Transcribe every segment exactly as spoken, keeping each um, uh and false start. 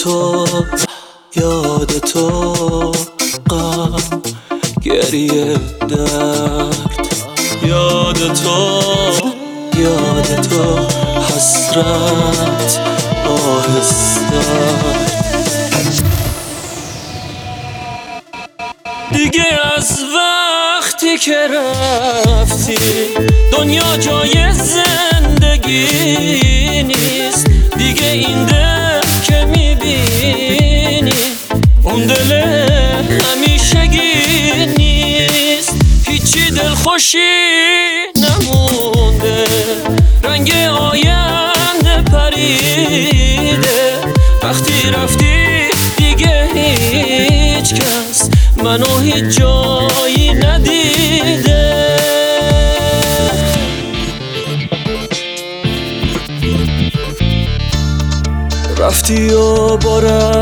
تو یاد تو غم گریه درد یاد تو یاد تو حسرت آهسته دیگه از وقتی که رفتی دنیا جای زندگی نیست دیگه این دل که میبینی اون دل همیشگی نیست هیچی دلخوشی نمونده رنگ آینده پریده وقتی رفتی دیگه هیچ کس منو هیچ جایی ندیده رفتی و با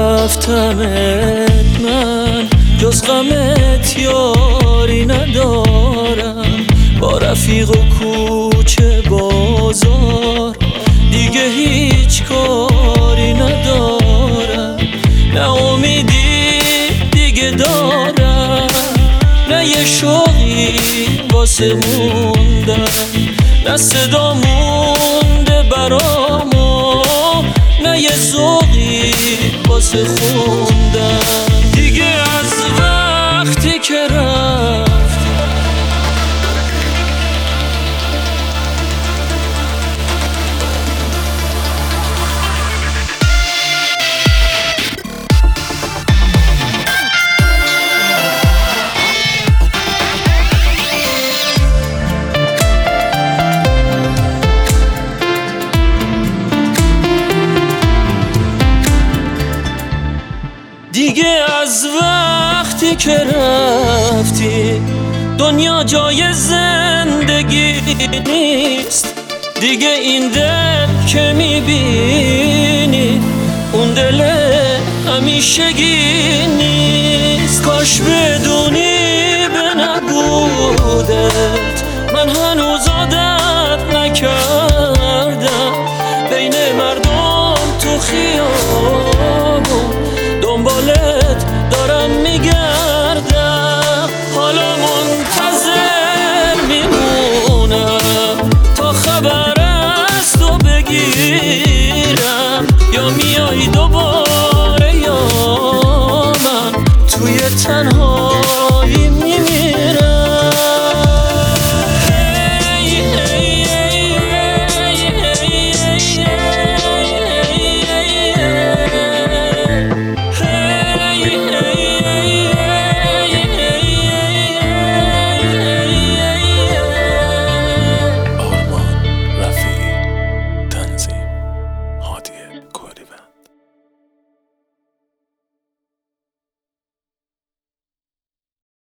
رفتنت من جز غمت یاری ندارم با رفیق و کوچه بازار دیگه هیچ کاری ندارم نه امیدی دیگه دارم نه یه شوقی واسه موندن نه صدا مونده برامو نه یه ذوقی واسه خوندن دیگه از وقتی که رفت دیگه از وقتی که رفتی دنیا جای زندگی نیست دیگه این دل که میبینی اون دل همیشگی نیست کاش بدونی به نبودت من هنوز